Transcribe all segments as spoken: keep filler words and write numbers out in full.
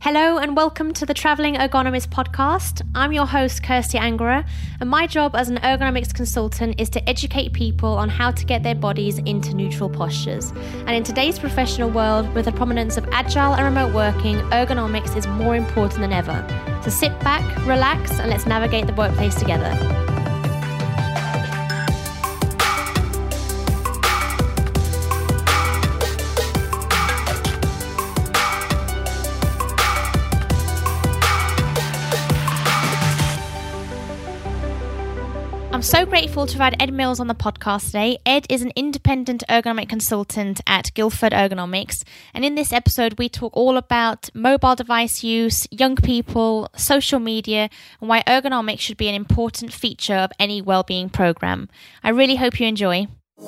Hello and welcome to the Travelling Ergonomist podcast. I'm your host, Kirsty Angora, and my job as an ergonomics consultant is to educate people on how to get their bodies into neutral postures. And in today's professional world, with the prominence of agile and remote working, ergonomics is more important than ever. So sit back, relax, and let's navigate the workplace together. I'm so grateful to have had Ed Mills on the podcast today. Ed is an independent ergonomic consultant at Guildford Ergonomics. And in this episode, we talk all about mobile device use, young people, social media, and why ergonomics should be an important feature of any wellbeing program. I really hope you enjoy.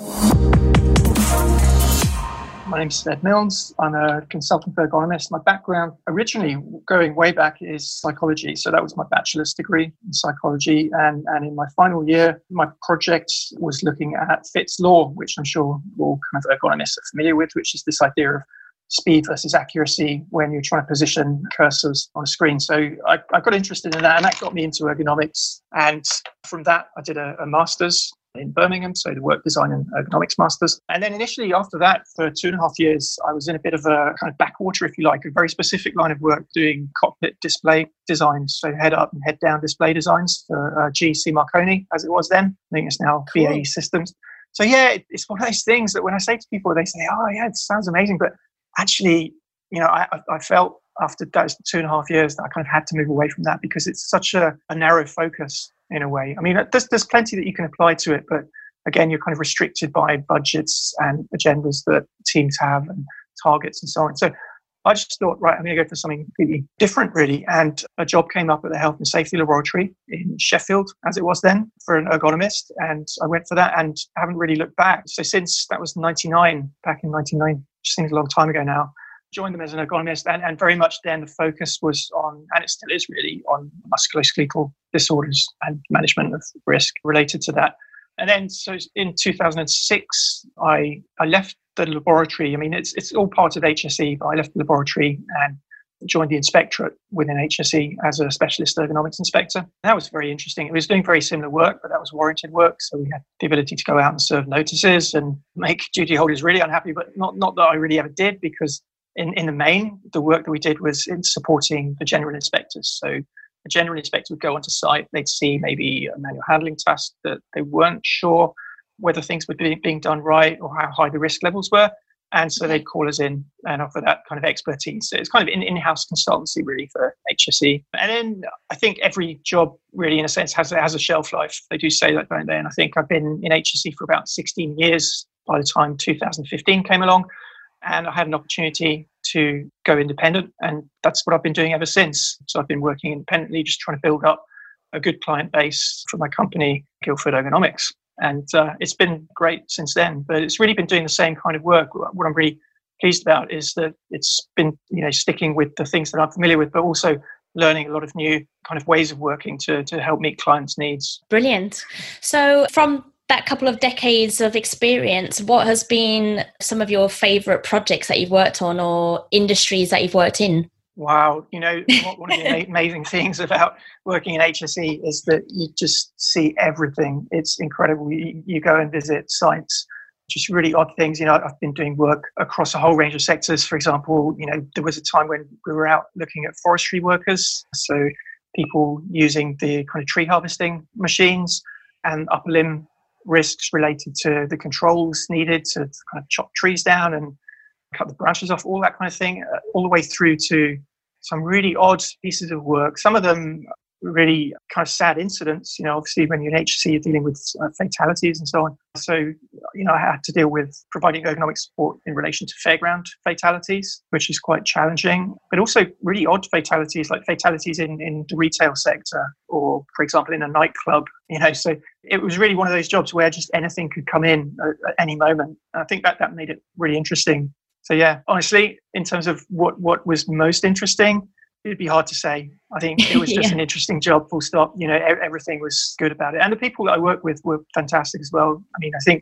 My name's Ed Mills. I'm a consultant ergonomist. My background, originally going way back, is psychology. So that was my bachelor's degree in psychology. And, and in my final year, my project was looking at Fitts' law, which I'm sure all kind of ergonomists are familiar with, which is this idea of speed versus accuracy when you're trying to position cursors on a screen. So I, I got interested in that, and that got me into ergonomics. And from that, I did a, a master's in Birmingham, so the work design and ergonomics masters. And then initially after that, for two and a half years, I was in a bit of a kind of backwater, if you like, a very specific line of work doing cockpit display designs, so head up and head down display designs for uh, G C Marconi, as it was then. I think it's now cool. B A E Systems. So yeah, it, it's one of those things that when I say to people, they say, oh yeah, it sounds amazing. But actually, you know, I, I felt after those two and a half years that I kind of had to move away from that because it's such a, a narrow focus in a way. I mean, there's, there's plenty that you can apply to it, but again, you're kind of restricted by budgets and agendas that teams have and targets and so on. So I just thought, right, I'm going to go for something completely different, really. And a job came up at the Health and Safety Laboratory in Sheffield, as it was then, for an ergonomist. And I went for that and haven't really looked back. So since that was ninety-nine, back in ninety-nine, which seems a long time ago now, joined them as an ergonomist, and, and very much then the focus was on, and it still is really, on musculoskeletal disorders and management of risk related to that. And then so in two thousand six, I, I left the laboratory. I mean, it's it's all part of H S E, but I left the laboratory and joined the inspectorate within H S E as a specialist ergonomics inspector. That was very interesting. It was doing very similar work, but that was warranted work. So we had the ability to go out and serve notices and make duty holders really unhappy, but not, not that I really ever did, because In, in the main, the work that we did was in supporting the general inspectors. So the general inspector would go onto site, they'd see maybe a manual handling task that they weren't sure whether things were being, being done right or how high the risk levels were. And so they'd call us in and offer that kind of expertise. So it's kind of an in-house consultancy really for H S E. And then I think every job really, in a sense, has, has a shelf life. They do say that, don't they? And I think I've been in H S E for about sixteen years by the time two thousand fifteen came along. And I had an opportunity to go independent, and that's what I've been doing ever since. So I've been working independently, just trying to build up a good client base for my company, Guildford Ergonomics. And uh, it's been great since then, but it's really been doing the same kind of work. What I'm really pleased about is that it's been, you know, sticking with the things that I'm familiar with, but also learning a lot of new kind of ways of working to, to help meet clients' needs. Brilliant. So from that couple of decades of experience, what has been some of your favourite projects that you've worked on or industries that you've worked in? Wow. You know, one of the amazing things about working in H S E is that you just see everything. It's incredible. You, you go and visit sites, just really odd things. You know, I've been doing work across a whole range of sectors. For example, you know, there was a time when we were out looking at forestry workers. So people using the kind of tree harvesting machines and upper limb risks related to the controls needed to kind of chop trees down and cut the branches off, all that kind of thing, uh, all the way through to some really odd pieces of work. Some of them really kind of sad incidents. You know, obviously when you're in H S C, you're dealing with uh, fatalities and so on. So, you know, I had to deal with providing ergonomic support in relation to fairground fatalities, which is quite challenging, but also really odd fatalities, like fatalities in, in the retail sector or, for example, in a nightclub, you know. So it was really one of those jobs where just anything could come in at, at any moment. And I think that that made it really interesting. So yeah, honestly, in terms of what, what was most interesting, it'd be hard to say. I think it was just yeah. an interesting job, full stop. You know, everything was good about it. And the people that I work with were fantastic as well. I mean, I think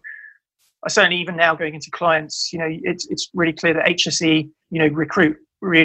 I certainly, even now going into clients, you know, it's it's really clear that H S E, you know, recruit really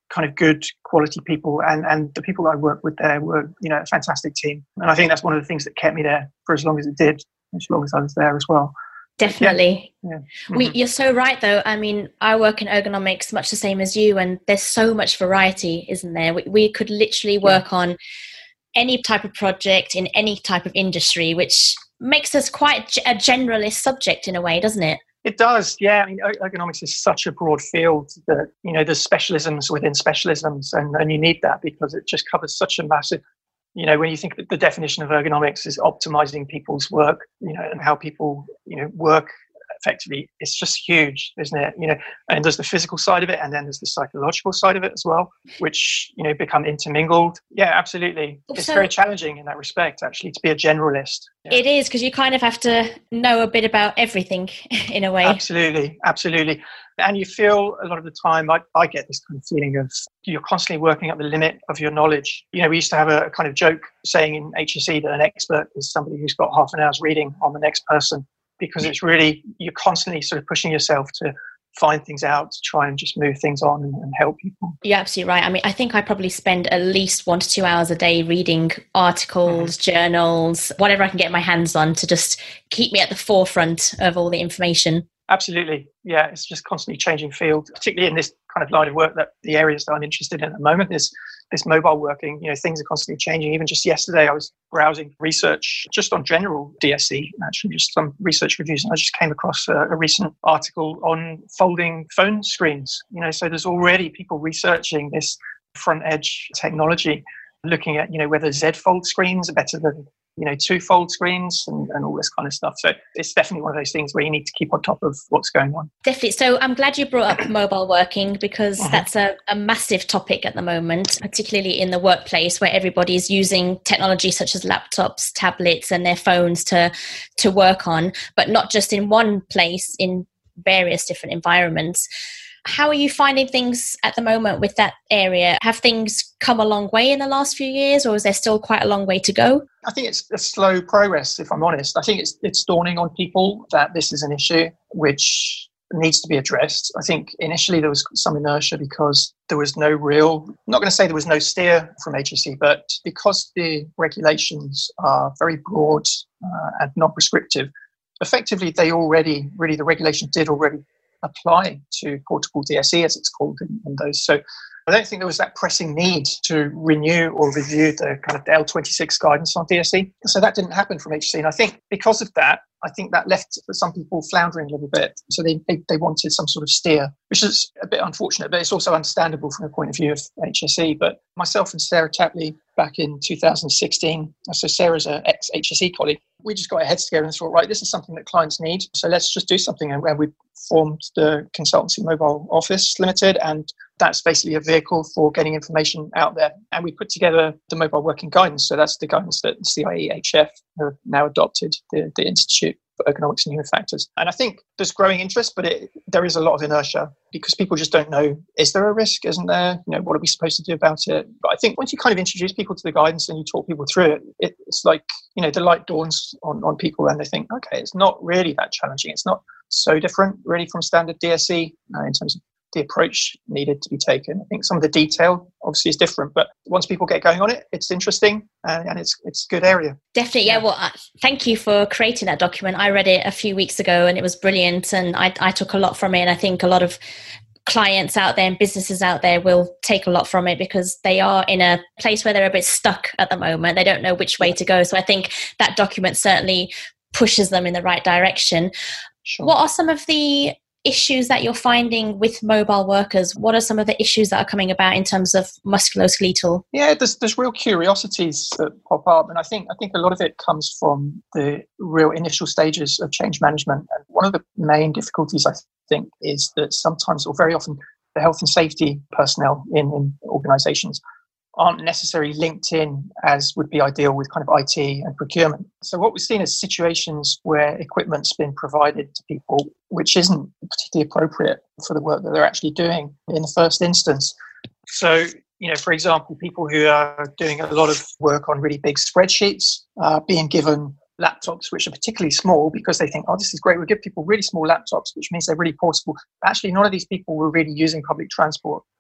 kind of good quality people, and and the people that I worked with there were, you know, a fantastic team. And I think that's one of the things that kept me there for as long as it did, as long as I was there as well. Definitely. Yeah. Yeah. Mm-hmm. We, you're so right, though. I mean, I work in ergonomics much the same as you, and there's so much variety, isn't there? We, we could literally work yeah. on any type of project in any type of industry, which makes us quite a generalist subject in a way, doesn't it? It does, yeah. I mean, ergonomics is such a broad field that, you know, there's specialisms within specialisms, and, and you need that because it just covers such a massive, you know, when you think that the definition of ergonomics is optimizing people's work, you know, and how people, you know, work effectively, it's just huge, isn't it? You know, and there's the physical side of it, and then there's the psychological side of it as well, which, you know, become intermingled. Yeah, absolutely. It's so, very challenging in that respect, actually, to be a generalist. Yeah. It is, because you kind of have to know a bit about everything in a way. Absolutely, absolutely. And you feel a lot of the time, I, I get this kind of feeling of you're constantly working at the limit of your knowledge. You know, we used to have a, a kind of joke saying in H S E that an expert is somebody who's got half an hour's reading on the next person, because it's really, you're constantly sort of pushing yourself to find things out, to try and just move things on and, and help people. You're absolutely right. I mean, I think I probably spend at least one to two hours a day reading articles, mm-hmm. journals, whatever I can get my hands on to just keep me at the forefront of all the information. Absolutely. Yeah, it's just constantly changing field, particularly in this kind of line of work, that the areas that I'm interested in at the moment is this mobile working. You know, things are constantly changing. Even just yesterday, I was browsing research just on general D S E, actually just some research reviews, and I just came across a, a recent article on folding phone screens. You know, so there's already people researching this front edge technology, looking at, you know, whether Z fold screens are better than, you know, two fold screens and, and all this kind of stuff. So it's definitely one of those things where you need to keep on top of what's going on. Definitely. So I'm glad you brought up mobile working, because uh-huh. that's a, a massive topic at the moment, particularly in the workplace where everybody's using technology such as laptops, tablets and their phones to, to work on, but not just in one place, in various different environments. How are you finding things at the moment with that area? Have things come a long way in the last few years, or is there still quite a long way to go? I think it's a slow progress, if I'm honest. I think it's it's dawning on people that this is an issue which needs to be addressed. I think initially there was some inertia because there was no real, I'm not going to say there was no steer from H S E, but because the regulations are very broad uh, and non-prescriptive, effectively they already, really the regulations did already apply to portable D S E, as it's called in, in those. So I don't think there was that pressing need to renew or review the kind of L twenty-six guidance on D S E. So that didn't happen from H S E. And I think because of that, I think that left some people floundering a little bit. So they, they, they wanted some sort of steer, which is a bit unfortunate, but it's also understandable from the point of view of H S E. But myself and Sarah Tapley back in two thousand sixteen, so Sarah's an ex-H S E colleague, we just got our heads together and thought, right, this is something that clients need. So let's just do something. And we formed the Consultancy Mobile Office Limited, and that's basically a vehicle for getting information out there. And we put together the mobile working guidance. So that's the guidance that C I E H F have now adopted, the, the Institute for Ergonomics and Human Factors. And I think there's growing interest, but it, there is a lot of inertia because people just don't know, is there a risk? Isn't there? You know, what are we supposed to do about it? But I think once you kind of introduce people to the guidance and you talk people through it, it it's like, you know, the light dawns on, on people and they think, okay, it's not really that challenging. It's not so different really from standard D S E uh, in terms of the approach needed to be taken. I think some of the detail obviously is different, but once people get going on it, it's interesting and, and it's it's a good area. Definitely, yeah. Well, uh, thank you for creating that document. I read it a few weeks ago and it was brilliant, and I, I took a lot from it. And I think a lot of clients out there and businesses out there will take a lot from it because they are in a place where they're a bit stuck at the moment. They don't know which way to go. So I think that document certainly pushes them in the right direction. Sure. What are some of the issues that you're finding with mobile workers? What are some of the issues that are coming about in terms of musculoskeletal? Yeah, there's there's real curiosities that pop up, and I think I think a lot of it comes from the real initial stages of change management. And one of the main difficulties I think is that sometimes, or very often, the health and safety personnel in, in organisations aren't necessarily linked in as would be ideal with kind of I T and procurement. So what we've seen is situations where equipment's been provided to people which isn't particularly appropriate for the work that they're actually doing in the first instance. So, you know, for example, people who are doing a lot of work on really big spreadsheets are being given laptops which are particularly small because they think, oh, this is great, we'll give people really small laptops, which means they're really portable. But actually, none of these people were really using public transport.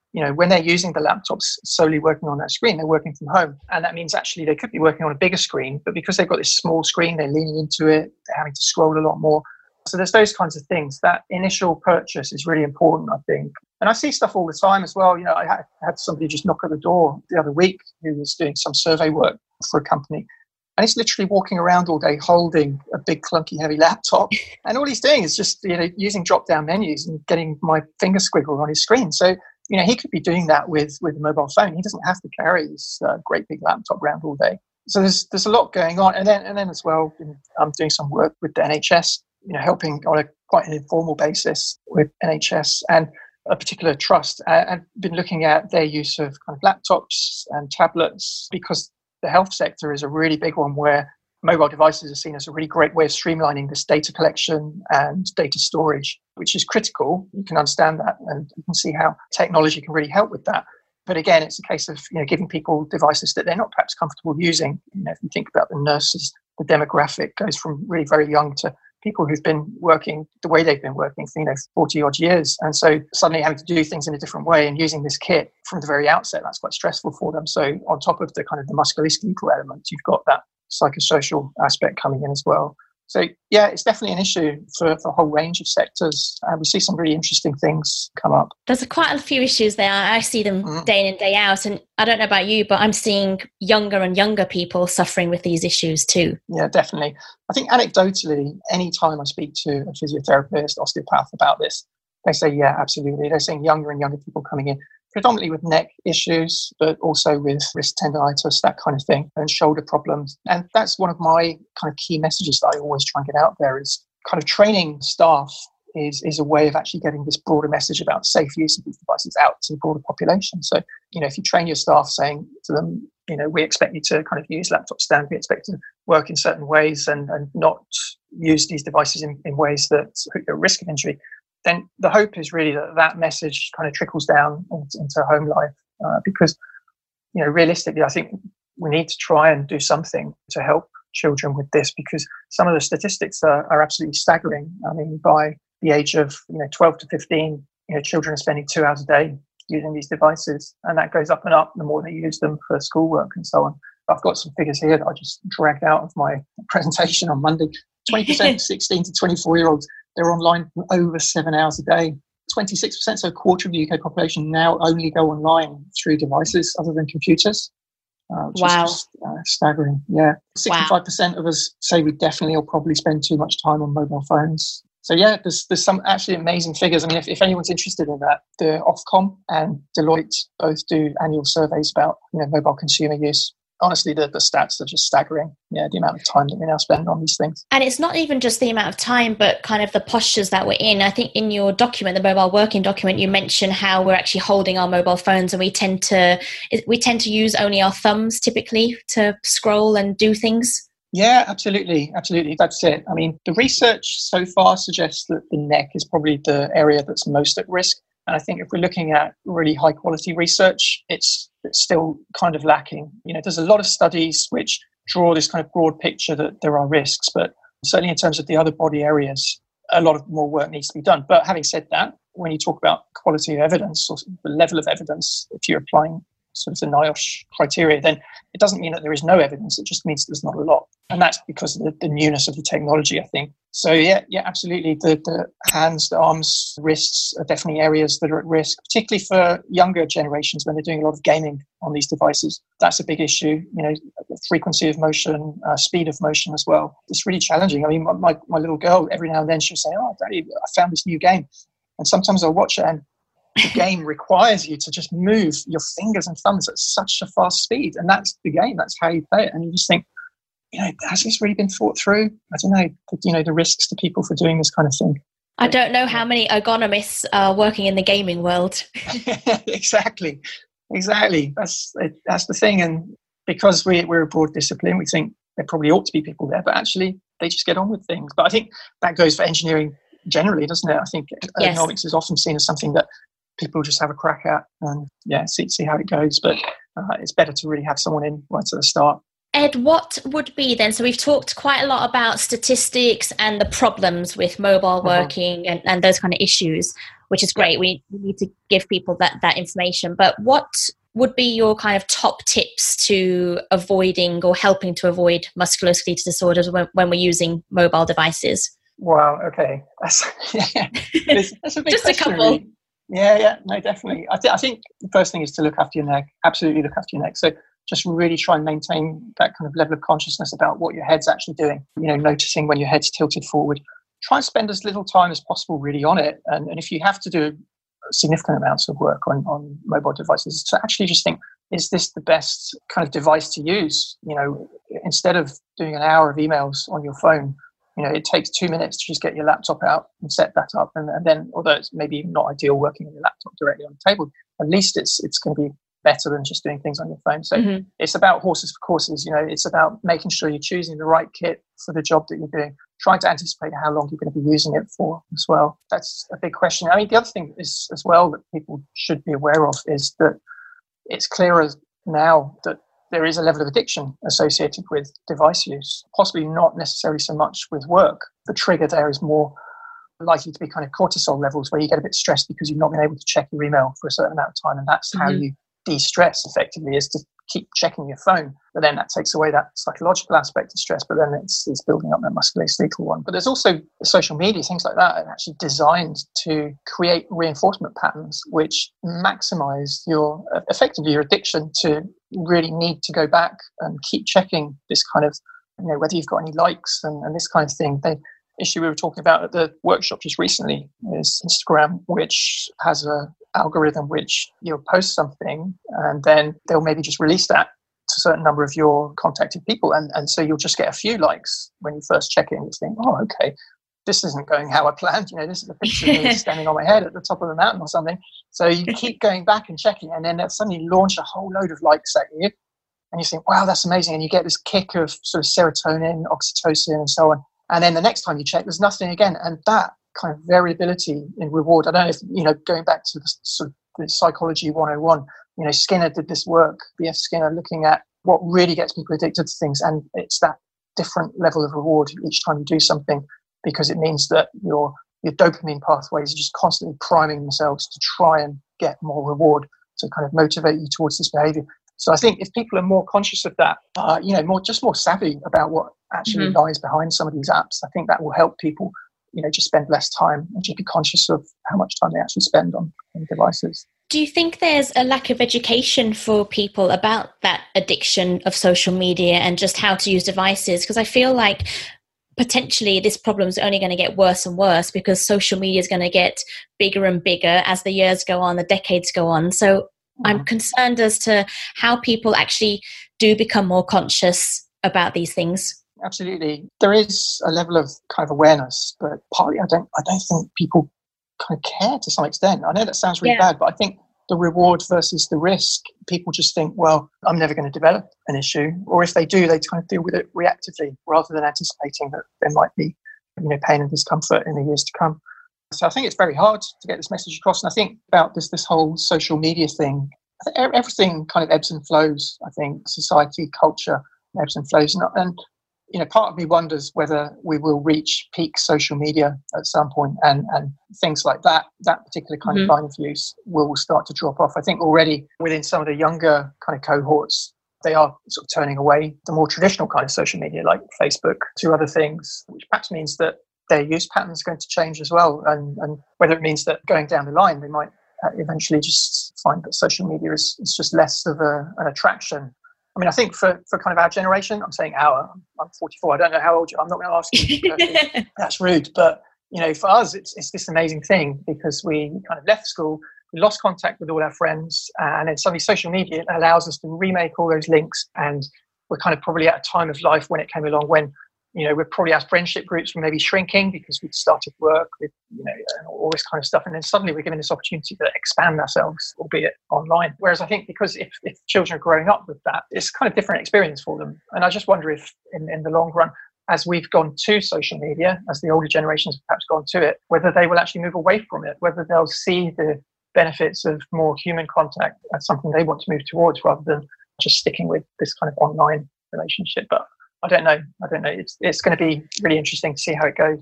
you know, when they're using the laptops solely working on that screen, they're working from home. And that means actually they could be working on a bigger screen, but because they've got this small screen, they're leaning into it, they're having to scroll a lot more. So there's those kinds of things. That initial purchase is really important, I think. And I see stuff all the time as well. You know, I had somebody just knock at the door the other week who was doing some survey work for a company. And he's literally walking around all day holding a big, clunky, heavy laptop. And all he's doing is just, you know, using drop-down menus and getting my finger squiggle on his screen. So, you know, he could be doing that with, with a mobile phone. He doesn't have to carry his uh, great big laptop around all day. So there's there's a lot going on. And then and then as well, I'm doing some work with the N H S, you know, helping on a quite an informal basis with N H S and a particular trust. Uh, I've been looking at their use of kind of laptops and tablets because the health sector is a really big one where mobile devices are seen as a really great way of streamlining this data collection and data storage, which is critical. You can understand that and you can see how technology can really help with that. But again, it's a case of, you know, giving people devices that they're not perhaps comfortable using. You know, if you think about the nurses, the demographic goes from really very young to people who've been working the way they've been working for, you know, forty odd years. And so suddenly having to do things in a different way and using this kit from the very outset, that's quite stressful for them. So on top of the kind of the musculoskeletal element, you've got that psychosocial aspect coming in as well. So yeah, it's definitely an issue for, for a whole range of sectors. And uh, we see some really interesting things come up. There's quite a few issues there. I see them mm. day in and day out. And I don't know about you, but I'm seeing younger and younger people suffering with these issues too. Yeah, definitely. I think anecdotally, any time I speak to a physiotherapist, osteopath about this, they say, yeah, absolutely. They're seeing younger and younger people coming in, predominantly with neck issues, but also with wrist tendonitis, that kind of thing, and shoulder problems. And that's one of my kind of key messages that I always try and get out there is kind of training staff is, is a way of actually getting this broader message about safe use of these devices out to the broader population. So, you know, if you train your staff saying to them, you know, we expect you to kind of use laptop stand, we expect to work in certain ways and, and not use these devices in, in ways that put you at risk of injury, then the hope is really that that message kind of trickles down into home life uh, because, you know, realistically, I think we need to try and do something to help children with this because some of the statistics are, are absolutely staggering. I mean, by the age of, you know, twelve to fifteen, you know, children are spending two hours a day using these devices, and that goes up and up the more they use them for schoolwork and so on. I've got some figures here that I just dragged out of my presentation on Monday. twenty percent of sixteen to twenty-four year olds, they're online for over seven hours a day. twenty-six percent, so a quarter of the U K population now only go online through devices other than computers. Uh, which wow. is just uh, staggering. Yeah. sixty-five percent wow. of us say we definitely or probably spend too much time on mobile phones. So yeah, there's there's some absolutely amazing figures. I mean, if, if anyone's interested in that, the Ofcom and Deloitte both do annual surveys about, you know, mobile consumer use. Honestly, the, the stats are just staggering. Yeah, the amount of time that we now spend on these things. And it's not even just the amount of time, but kind of the postures that we're in. I think in your document, the mobile working document, you mention how we're actually holding our mobile phones, and we tend to we tend to use only our thumbs typically to scroll and do things. Yeah, absolutely, absolutely. That's it. I mean, the research so far suggests that the neck is probably the area that's most at risk. And I think if we're looking at really high quality research, it's, it's still kind of lacking. You know, there's a lot of studies which draw this kind of broad picture that there are risks, but certainly in terms of the other body areas, a lot of more work needs to be done. But having said that, when you talk about quality of evidence or the level of evidence, if you're applying sort of the NIOSH criteria, then it doesn't mean that there is no evidence. It just means there's not a lot. And that's because of the, the newness of the technology, I think. So yeah, yeah, absolutely. The, the hands, the arms, wrists are definitely areas that are at risk, particularly for younger generations when they're doing a lot of gaming on these devices. That's a big issue. You know, frequency of motion, uh, speed of motion as well. It's really challenging. I mean, my, my, my little girl, every now and then she'll say, "Oh, Daddy, I found this new game." And sometimes I'll watch it and the game requires you to just move your fingers and thumbs at such a fast speed. And that's the game. That's how you play it. And you just think, you know, has this really been thought through? I don't know, you know, the risks to people for doing this kind of thing. I don't know how many ergonomists are working in the gaming world. exactly. Exactly. That's that's the thing. And because we, we're a broad discipline, we think there probably ought to be people there, but actually they just get on with things. But I think that goes for engineering generally, doesn't it? I think yes. ergonomics is often seen as something that people just have a crack at and yeah, see, see how it goes. But uh, it's better to really have someone in right at the start. Ed, what would be then, so we've talked quite a lot about statistics and the problems with mobile working mm-hmm. and, and those kind of issues. which is great. We, we need to give people that, that information. But what would be your kind of top tips to avoiding or helping to avoid musculoskeletal disorders when, when we're using mobile devices? Wow, okay. That's, yeah, that's, that's a big Just question, a couple. Really. Yeah, yeah, no, definitely. I, th- I think the first thing is to look after your neck. Absolutely look after your neck. So just really try and maintain that kind of level of consciousness about what your head's actually doing. You know, noticing when your head's tilted forward. Try and spend as little time as possible really on it. And, and if you have to do significant amounts of work on, on mobile devices, to actually just think, is this the best kind of device to use? You know, instead of doing an hour of emails on your phone, you know, it takes two minutes to just get your laptop out and set that up. And, and then, although it's maybe not ideal working on your laptop directly on the table, at least it's it's going to be better than just doing things on your phone. So mm-hmm. It's about horses for courses. You know, it's about making sure you're choosing the right kit for the job that you're doing, trying to anticipate how long you're going to be using it for as well. That's a big question. I mean, the other thing is as well that people should be aware of is that it's clearer now that there is a level of addiction associated with device use, possibly not necessarily so much with work. The trigger there is more likely to be kind of cortisol levels where you get a bit stressed because you've not been able to check your email for a certain amount of time. And that's mm-hmm. how you de-stress effectively, is to keep checking your phone. But then that takes away that psychological aspect of stress, but then it's, it's building up that musculoskeletal one. But there's also social media, things like that are actually designed to create reinforcement patterns which maximize your, effectively your addiction to really need to go back and keep checking this kind of, you know, whether you've got any likes and, and this kind of thing. The issue we were talking about at the workshop just recently is Instagram, which has a algorithm which you'll post something and then they'll maybe just release that to a certain number of your contacted people, and, and so you'll just get a few likes when you first check in. You think, oh, okay, this isn't going how I planned. You know, this is a picture of me standing on my head at the top of the mountain or something. So you keep going back and checking, and then they'll suddenly launch a whole load of likes at you, and you think, wow, that's amazing, and you get this kick of sort of serotonin, oxytocin, and so on. And then the next time you check, there's nothing again, and that kind of variability in reward. I don't know if, you know, going back to the sort of the psychology one oh one, you know, Skinner did this work, B F Skinner, looking at what really gets people addicted to things. And it's that different level of reward each time you do something, because it means that your your dopamine pathways are just constantly priming themselves to try and get more reward, to kind of motivate you towards this behavior. So I think if people are more conscious of that, uh, you know, more just more savvy about what actually mm-hmm. lies behind some of these apps, I think that will help people, you know, just spend less time and just be conscious of how much time they actually spend on, on devices. Do you think there's a lack of education for people about that addiction of social media and just how to use devices? Because I feel like potentially this problem is only going to get worse and worse because social media is going to get bigger and bigger as the years go on, the decades go on. So mm-hmm. I'm concerned as to how people actually do become more conscious about these things. Absolutely. There is a level of kind of awareness, but partly I don't I don't think people kind of care to some extent. I know that sounds really yeah. bad, but I think the reward versus the risk, people just think, well, I'm never going to develop an issue. Or if they do, they kind of deal with it reactively rather than anticipating that there might be, you know, pain and discomfort in the years to come. So I think it's very hard to get this message across. And I think about this this whole social media thing, everything kind of ebbs and flows. I think society, culture ebbs and flows. And, and you know, part of me wonders whether we will reach peak social media at some point, and, and things like that, that particular kind mm-hmm. of line of use will start to drop off. I think already within some of the younger kind of cohorts, they are sort of turning away the more traditional kind of social media like Facebook to other things, which perhaps means that their use patterns are going to change as well. And, and whether it means that going down the line, they might eventually just find that social media is, is just less of a, an attraction. I mean, I think for, for kind of our generation, I'm saying our, I'm forty-four, I don't know how old you are, I'm not going to ask you. That's rude. But, you know, for us, it's it's this amazing thing because we kind of left school, we lost contact with all our friends, and then suddenly social media allows us to remake all those links. And we're kind of probably at a time of life when it came along when, you know, we're probably our friendship groups were maybe shrinking because we'd started work with, you know, and all this kind of stuff. And then suddenly we're given this opportunity to expand ourselves, albeit online. Whereas I think because if, if children are growing up with that, it's kind of different experience for them. And I just wonder if in, in the long run, as we've gone to social media, as the older generations have perhaps gone to it, whether they will actually move away from it, whether they'll see the benefits of more human contact as something they want to move towards rather than just sticking with this kind of online relationship. But I don't know. I don't know. It's it's going to be really interesting to see how it goes.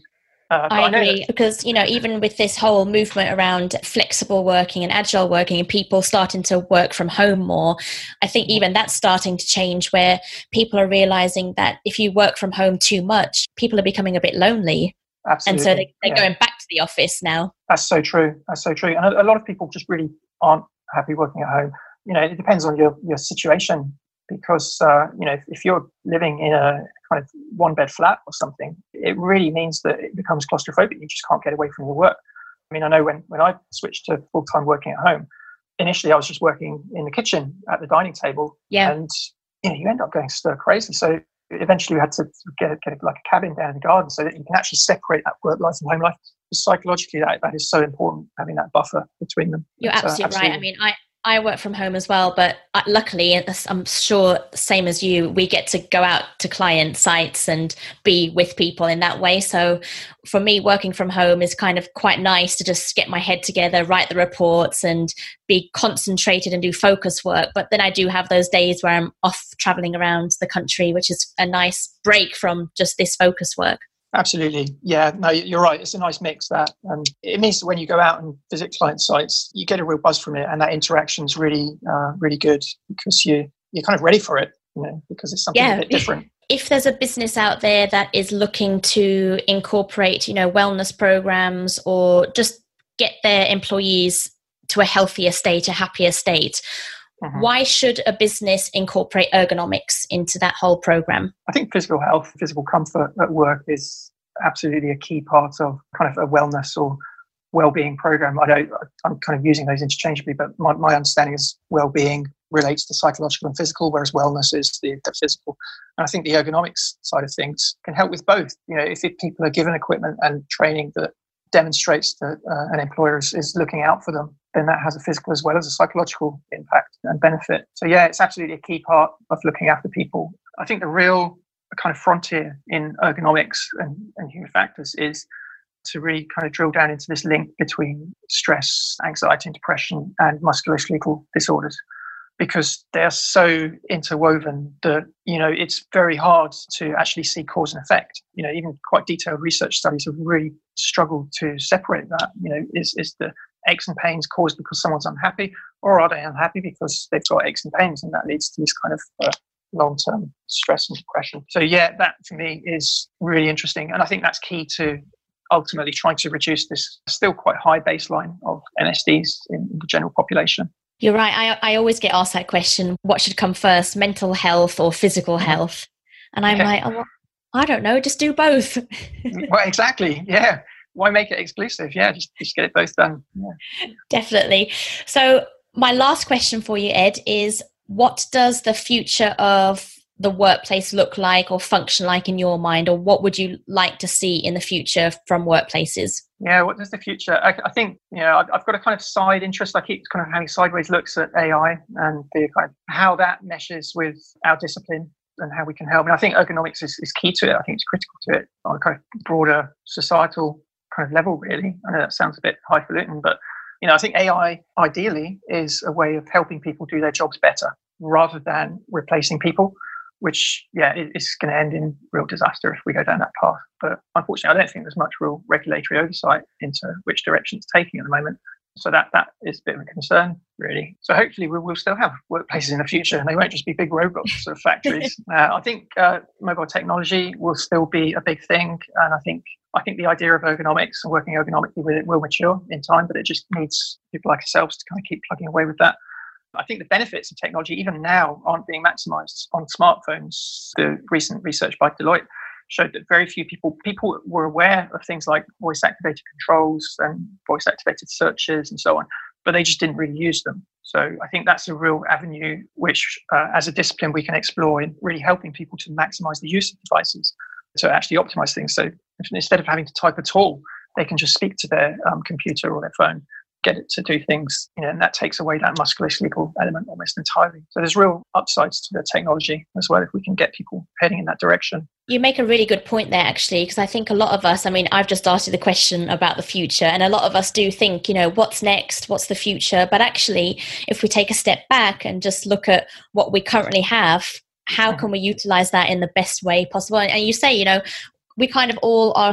Uh, I I know agree that, because, you know, even with this whole movement around flexible working and agile working and people starting to work from home more, I think even that's starting to change where people are realizing that if you work from home too much, people are becoming a bit lonely. absolutely. And so they, they're yeah. going back to the office now. That's so true. That's so true. And a, a lot of people just really aren't happy working at home. You know, it depends on your, your situation because, uh, you know, if, if you're living in a kind of one bed flat or something, it really means that it becomes claustrophobic. You just can't get away from your work. I mean, I know when, when I switched to full-time working at home, initially I was just working in the kitchen at the dining table. Yeah. And, you know, you end up going stir crazy. So eventually we had to get, get like a cabin down in the garden so that you can actually separate that work life and home life. Psychologically, that, that is so important, having that buffer between them. You're but, absolutely, uh, absolutely right. I mean, I, I work from home as well, but luckily, I'm sure, same as you, we get to go out to client sites and be with people in that way. So for me, working from home is kind of quite nice to just get my head together, write the reports and be concentrated and do focus work. But then I do have those days where I'm off traveling around the country, which is a nice break from just this focus work. Absolutely. Yeah, no, you're right. It's a nice mix that. And it means that when you go out and visit client sites, you get a real buzz from it. And that interaction is really, uh, really good because you, you're kind of ready for it, you know, because it's something yeah. a bit different. If there's a business out there that is looking to incorporate, you know, wellness programs or just get their employees to a healthier state, a happier state, mm-hmm. why should a business incorporate ergonomics into that whole program? I think physical health, physical comfort at work is absolutely a key part of kind of a wellness or well-being program. I don't, I'm kind of using those interchangeably, but my, my understanding is well-being relates to psychological and physical, whereas wellness is the, the physical. And I think the ergonomics side of things can help with both. You know, if it, people are given equipment and training that demonstrates that uh, an employer is, is looking out for them, then that has a physical as well as a psychological impact and benefit. So yeah, it's absolutely a key part of looking after people. I think the real kind of frontier in ergonomics and, and human factors is to really kind of drill down into this link between stress, anxiety and depression and musculoskeletal disorders, because they're so interwoven that, you know, it's very hard to actually see cause and effect. You know, even quite detailed research studies have really struggled to separate that. You know, is, is the aches and pains caused because someone's unhappy, or are they unhappy because they've got aches and pains, and that leads to this kind of uh, long-term stress and depression. So yeah, that to me is really interesting. And I think that's key to ultimately trying to reduce this still quite high baseline of M S Ds in the general population. You're right. I, I always get asked that question, what should come first, mental health or physical health? And I'm yeah. like, oh, well, I don't know, just do both. Well, exactly. Yeah. Why make it exclusive? Yeah, just, just get it both done. Yeah. Definitely. So my last question for you, Ed, is what does the future of the workplace look like or function like in your mind, or what would you like to see in the future from workplaces? Yeah, what does the future? I, I think, you know, I've, I've got a kind of side interest. I keep kind of having sideways looks at A I and the kind of how that meshes with our discipline and how we can help. And I think ergonomics is, is key to it. I think it's critical to it on a kind of broader societal kind of level, really. I know that sounds a bit highfalutin, but, you know, I think A I ideally is a way of helping people do their jobs better rather than replacing people, which, yeah, is going to end in real disaster if we go down that path. But unfortunately, I don't think there's much real regulatory oversight into which direction it's taking at the moment. So that that is a bit of a concern, really. So hopefully we will still have workplaces in the future, and they won't just be big robots or factories. uh, I think uh, mobile technology will still be a big thing, and I think I think the idea of ergonomics and working ergonomically with it will mature in time, but it just needs people like ourselves to kind of keep plugging away with that. I think the benefits of technology, even now, aren't being maximized on smartphones. The recent research by Deloitte showed that very few people, people were aware of things like voice-activated controls and voice-activated searches and so on, but they just didn't really use them. So I think that's a real avenue which, uh, as a discipline, we can explore in really helping people to maximize the use of devices to actually optimize things. So instead of having to type at all, they can just speak to their um, computer or their phone, get it to do things, you know, and that takes away that musculoskeletal element almost entirely. So there's real upsides to the technology as well if we can get people heading in that direction. You make a really good point there, actually, because I think a lot of us, I mean, I've just asked you the question about the future, and a lot of us do think, you know, what's next? What's the future? But actually, if we take a step back and just look at what we currently have, how can we utilize that in the best way possible? And you say, you know, we kind of all are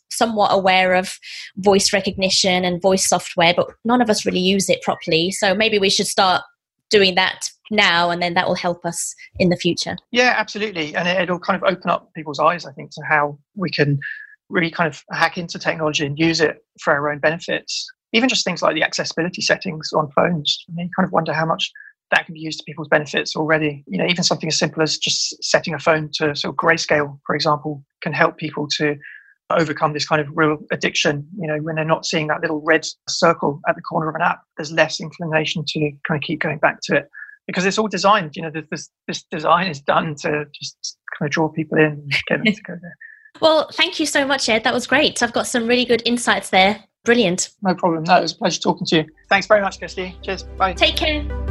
somewhat aware of voice recognition and voice software, but none of us really use it properly. So maybe we should start doing that now, and then that will help us in the future. Yeah, absolutely. And it, it'll kind of open up people's eyes, I think, to how we can really kind of hack into technology and use it for our own benefits. Even just things like the accessibility settings on phones. I mean, you kind of wonder how much that can be used to people's benefits already. You know, even something as simple as just setting a phone to sort of grayscale, for example, can help people to overcome this kind of real addiction. You know, when they're not seeing that little red circle at the corner of an app, there's less inclination to kind of keep going back to it, because it's all designed, you know, this this design is done to just kind of draw people in and get them to go there. Well, thank you so much, Ed. That was great. I've got some really good insights there. Brilliant. No problem. No, it was a pleasure talking to you. Thanks very much, Kirsty. Cheers. Bye. Take care.